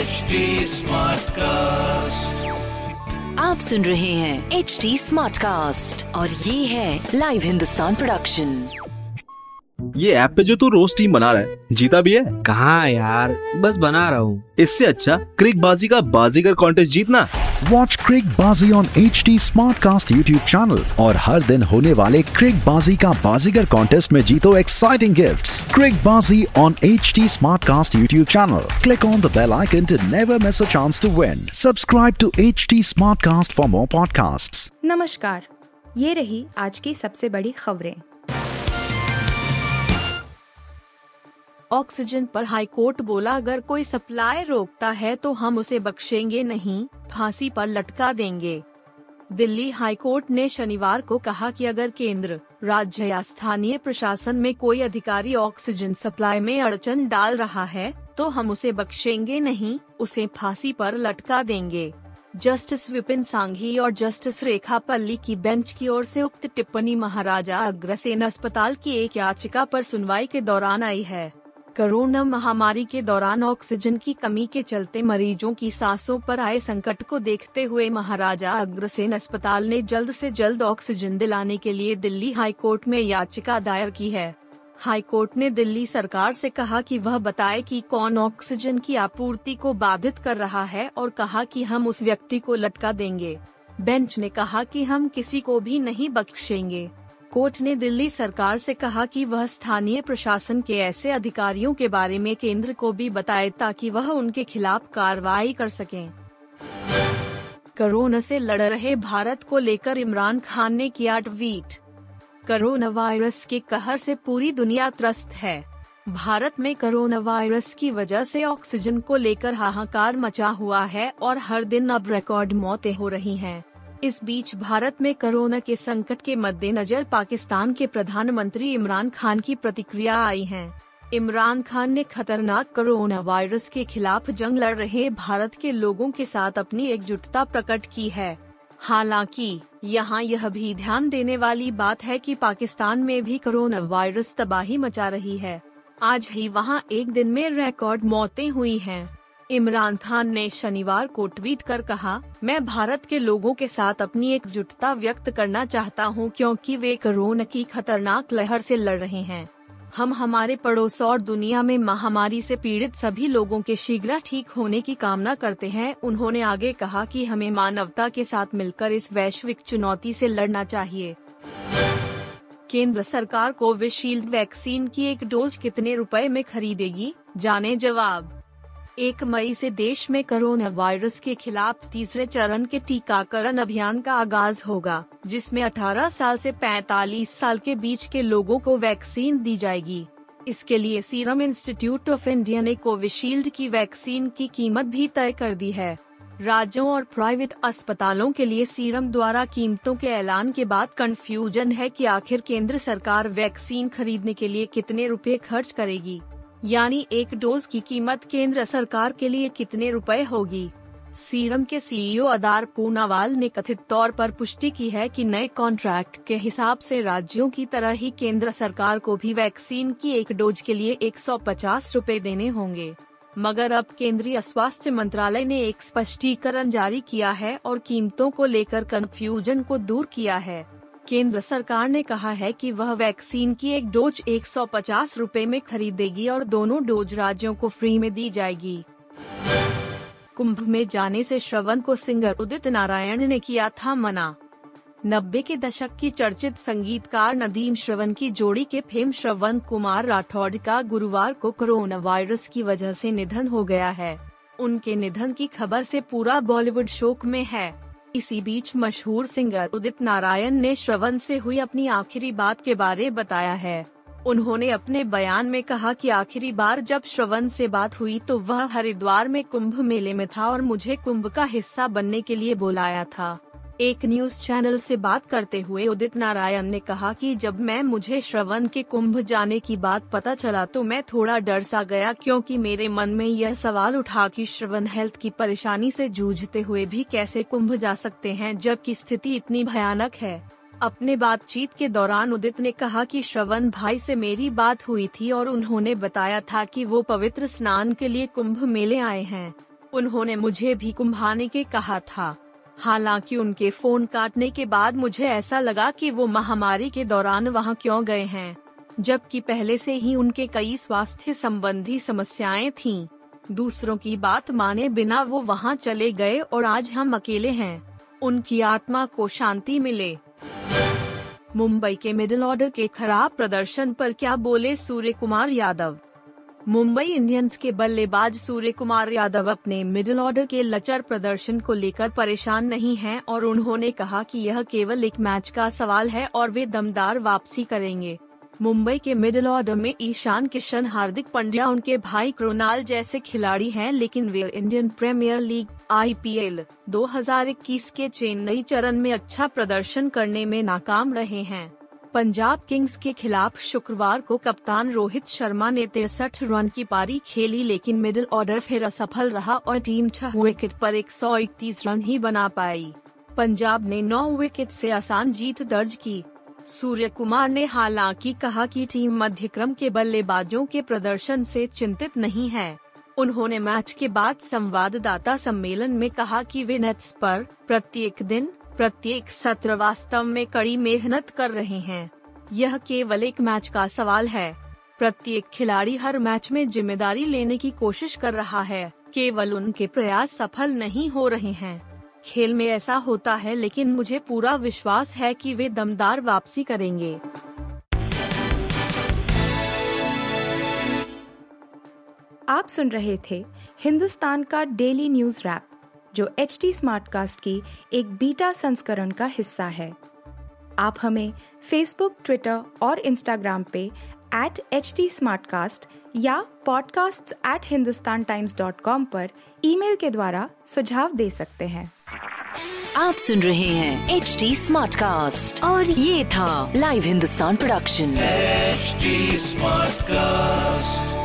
HD Smartcast. आप सुन रहे हैं HD Smartcast और ये है लाइव हिंदुस्तान प्रोडक्शन। ये ऐप पे जो तू रोज टीम बना रहा है, जीता भी है? कहाँ यार, बस बना रहा हूँ। इससे अच्छा क्रिक बाजी का बाजीगर कॉन्टेस्ट जीतना। Watch Crick Bazi on HD Smartcast YouTube channel और हर दिन होने वाले क्रिक बाजी का बाजीगर कॉन्टेस्ट में जीतो एक्साइटिंग गिफ्ट्स। क्रिक बाजी on HD Smartcast YouTube channel. Click on the bell icon to never miss a chance to win. Subscribe to HD Smartcast for more podcasts. नमस्कार, ये रही आज की सबसे बड़ी खबरें। ऑक्सीजन पर हाईकोर्ट बोला, अगर कोई सप्लाई रोकता है तो हम उसे बख्शेंगे नहीं, फांसी पर लटका देंगे। दिल्ली हाईकोर्ट ने शनिवार को कहा कि अगर केंद्र, राज्य या स्थानीय प्रशासन में कोई अधिकारी ऑक्सीजन सप्लाई में अड़चन डाल रहा है तो हम उसे बख्शेंगे नहीं, उसे फांसी पर लटका देंगे। जस्टिस विपिन सांघी और जस्टिस रेखा पल्ली की बेंच की ओर से उक्त टिप्पणी महाराजा अग्रसेन अस्पताल की एक याचिका पर सुनवाई के दौरान आई है। कोरोना महामारी के दौरान ऑक्सीजन की कमी के चलते मरीजों की सांसों पर आए संकट को देखते हुए महाराजा अग्रसेन अस्पताल ने जल्द से जल्द ऑक्सीजन दिलाने के लिए दिल्ली हाईकोर्ट में याचिका दायर की है। हाईकोर्ट ने दिल्ली सरकार से कहा कि वह बताए कि कौन ऑक्सीजन की आपूर्ति को बाधित कर रहा है और कहा कि हम उस व्यक्ति को लटका देंगे। बेंच ने कहा कि हम किसी को भी नहीं बख्शेंगे। कोर्ट ने दिल्ली सरकार से कहा कि वह स्थानीय प्रशासन के ऐसे अधिकारियों के बारे में केंद्र को भी बताए ताकि वह उनके खिलाफ कार्रवाई कर सकें। कोरोना से लड़ रहे भारत को लेकर इमरान खान ने किया ट्वीट। कोरोना वायरस के कहर से पूरी दुनिया त्रस्त है। भारत में कोरोना वायरस की वजह से ऑक्सीजन को लेकर हाहाकार मचा हुआ है और हर दिन अब रिकॉर्ड मौतें हो रही हैं। इस बीच भारत में कोरोना के संकट के मद्देनजर पाकिस्तान के प्रधानमंत्री इमरान खान की प्रतिक्रिया आई है। इमरान खान ने खतरनाक कोरोना वायरस के खिलाफ जंग लड़ रहे भारत के लोगों के साथ अपनी एकजुटता प्रकट की है। हालांकि यहाँ यह भी ध्यान देने वाली बात है कि पाकिस्तान में भी कोरोना वायरस तबाही मचा रही है। आज ही वहाँ एक दिन में रिकॉर्ड मौतें हुई हैं। इमरान खान ने शनिवार को ट्वीट कर कहा, मैं भारत के लोगों के साथ अपनी एकजुटता व्यक्त करना चाहता हूं क्योंकि वे कोरोना की खतरनाक लहर से लड़ रहे हैं। हम हमारे पड़ोस और दुनिया में महामारी से पीड़ित सभी लोगों के शीघ्र ठीक होने की कामना करते हैं। उन्होंने आगे कहा कि हमें मानवता के साथ मिलकर इस वैश्विक चुनौती से लड़ना चाहिए। केंद्र सरकार कोविशील्ड वैक्सीन की एक डोज कितने रुपए में खरीदेगी, जाने जवाब। 1 मई से देश में कोरोना वायरस के खिलाफ तीसरे चरण के टीकाकरण अभियान का आगाज होगा, जिसमें 18 साल से 45 साल के बीच के लोगों को वैक्सीन दी जाएगी। इसके लिए सीरम इंस्टीट्यूट ऑफ इंडिया ने कोविशील्ड की वैक्सीन की कीमत भी तय कर दी है। राज्यों और प्राइवेट अस्पतालों के लिए सीरम द्वारा कीमतों के ऐलान के बाद कंफ्यूजन है कि आखिर केंद्र सरकार वैक्सीन खरीदने के लिए कितने रुपए खर्च करेगी, यानी एक डोज की कीमत केंद्र सरकार के लिए कितने रुपए होगी। सीरम के सीईओ अदार पूनावाल ने कथित तौर पर पुष्टि की है कि नए कॉन्ट्रैक्ट के हिसाब से राज्यों की तरह ही केंद्र सरकार को भी वैक्सीन की एक डोज के लिए 150 रुपए देने होंगे। मगर अब केंद्रीय स्वास्थ्य मंत्रालय ने एक स्पष्टीकरण जारी किया है और कीमतों को लेकर कंफ्यूजन को दूर किया है। केंद्र सरकार ने कहा है कि वह वैक्सीन की एक डोज 150 रुपए में खरीदेगी और दोनों डोज राज्यों को फ्री में दी जाएगी। कुंभ में जाने से श्रवण को सिंगर उदित नारायण ने किया था मना। 90 के दशक की चर्चित संगीतकार नदीम श्रवण की जोड़ी के फेम श्रवण कुमार राठौड़ का गुरुवार को कोरोना वायरस की वजह से निधन हो गया है। उनके निधन की खबर से पूरा बॉलीवुड शोक में है। इसी बीच मशहूर सिंगर उदित नारायण ने श्रवण से हुई अपनी आखिरी बात के बारे बताया है। उन्होंने अपने बयान में कहा कि आखिरी बार जब श्रवण से बात हुई तो वह हरिद्वार में कुंभ मेले में था और मुझे कुंभ का हिस्सा बनने के लिए बुलाया था। एक न्यूज चैनल से बात करते हुए उदित नारायण ने कहा कि जब मुझे श्रवण के कुंभ जाने की बात पता चला तो मैं थोड़ा डर सा गया, क्योंकि मेरे मन में यह सवाल उठा कि श्रवण हेल्थ की परेशानी से जूझते हुए भी कैसे कुंभ जा सकते हैं जबकि स्थिति इतनी भयानक है। अपने बातचीत के दौरान उदित ने कहा कि श्रवण भाई से मेरी बात हुई थी और उन्होंने बताया था कि वो पवित्र स्नान के लिए कुंभ मेले आए हैं। उन्होंने मुझे भी कुंभाने के कहा था। हालांकि उनके फोन काटने के बाद मुझे ऐसा लगा कि वो महामारी के दौरान वहां क्यों गए हैं, जबकि पहले से ही उनके कई स्वास्थ्य संबंधी समस्याएं थीं। दूसरों की बात माने बिना वो वहां चले गए और आज हम अकेले हैं। उनकी आत्मा को शांति मिले। मुंबई के मिडिल ऑर्डर के खराब प्रदर्शन पर क्या बोले सूर्य कुमार यादव। मुंबई इंडियंस के बल्लेबाज सूर्य कुमार यादव अपने मिडिल ऑर्डर के लचर प्रदर्शन को लेकर परेशान नहीं हैं और उन्होंने कहा कि यह केवल एक मैच का सवाल है और वे दमदार वापसी करेंगे। मुंबई के मिडिल ऑर्डर में ईशान किशन, हार्दिक पांड्या, उनके भाई कृणाल जैसे खिलाड़ी हैं, लेकिन वे इंडियन प्रीमियर लीग IPL 2021 के चेन्नई चरण में अच्छा प्रदर्शन करने में नाकाम रहे हैं। पंजाब किंग्स के खिलाफ शुक्रवार को कप्तान रोहित शर्मा ने 63 रन की पारी खेली, लेकिन मिडिल ऑर्डर फिर असफल रहा और टीम 6 विकेट पर 131 रन ही बना पाई। पंजाब ने 9 विकेट से आसान जीत दर्ज की। सूर्य कुमार ने हालांकि कहा कि टीम मध्यक्रम के बल्लेबाजों के प्रदर्शन से चिंतित नहीं है। उन्होंने मैच के बाद संवाददाता सम्मेलन में कहा कि वे नेट्स पर प्रत्येक दिन, प्रत्येक सत्र वास्तव में कड़ी मेहनत कर रहे हैं। यह केवल एक मैच का सवाल है। प्रत्येक खिलाड़ी हर मैच में जिम्मेदारी लेने की कोशिश कर रहा है, केवल उनके प्रयास सफल नहीं हो रहे हैं। खेल में ऐसा होता है, लेकिन मुझे पूरा विश्वास है कि वे दमदार वापसी करेंगे। आप सुन रहे थे हिंदुस्तान का डेली न्यूज रैप, जो HT स्मार्टकास्ट की एक बीटा संस्करण का हिस्सा है। आप हमें फेसबुक, ट्विटर और इंस्टाग्राम पे @HT Smartcast या podcasts@hindustantimes.com पर ईमेल के द्वारा सुझाव दे सकते हैं। आप सुन रहे हैं HT स्मार्टकास्ट और ये था live Hindustan production. HT Smartcast।